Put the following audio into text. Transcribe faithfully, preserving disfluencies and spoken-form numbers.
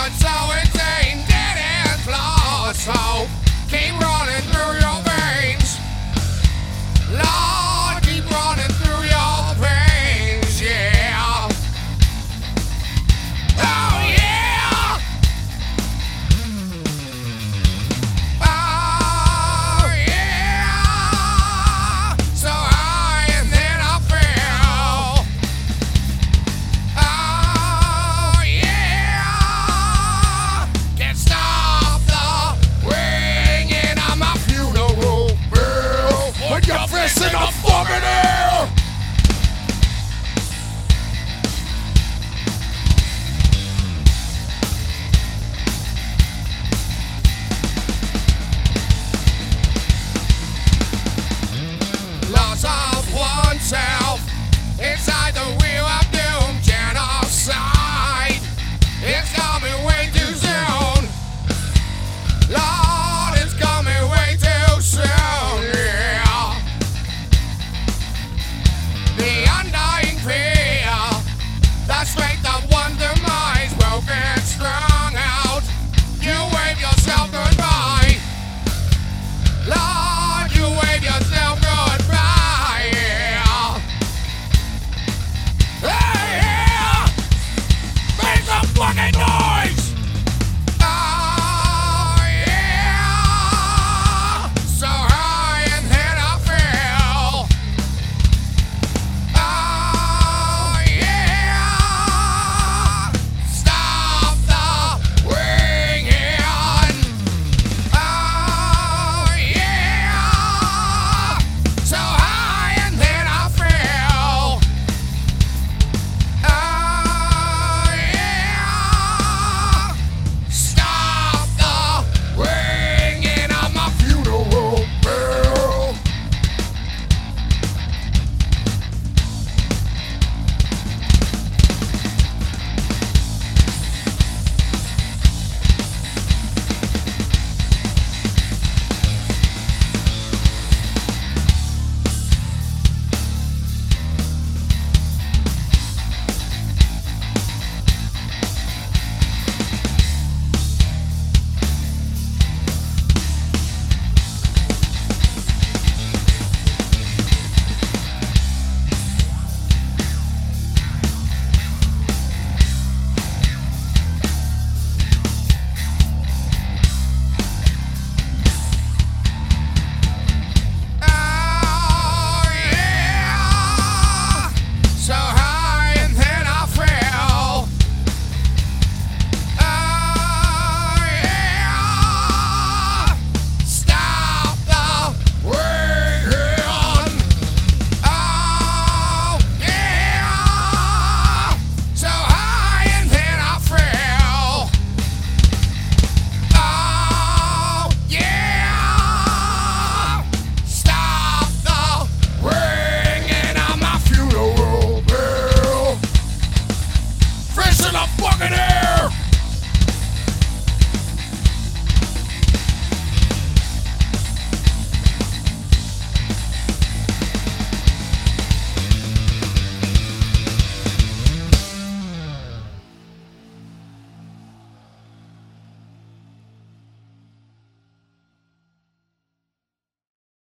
so insane, dead and lost. So keep running through your veins, Lord, keep running through your veins, yeah. Oh yeah. Oh yeah. So high and then I fell. Oh yeah. Can't stop the ringing on my funeral bell. Put your fist in the fucking air. Loss of oneself inside the wheel of doom, genocide. It's coming way too soon. Lord, it's coming way too soon, yeah. The undying fear, the strength of one demise will get strung out. You wave yourself goodbye. Lord, you wave yourself goodbye, yeah. Hey, yeah. Make some fucking noise!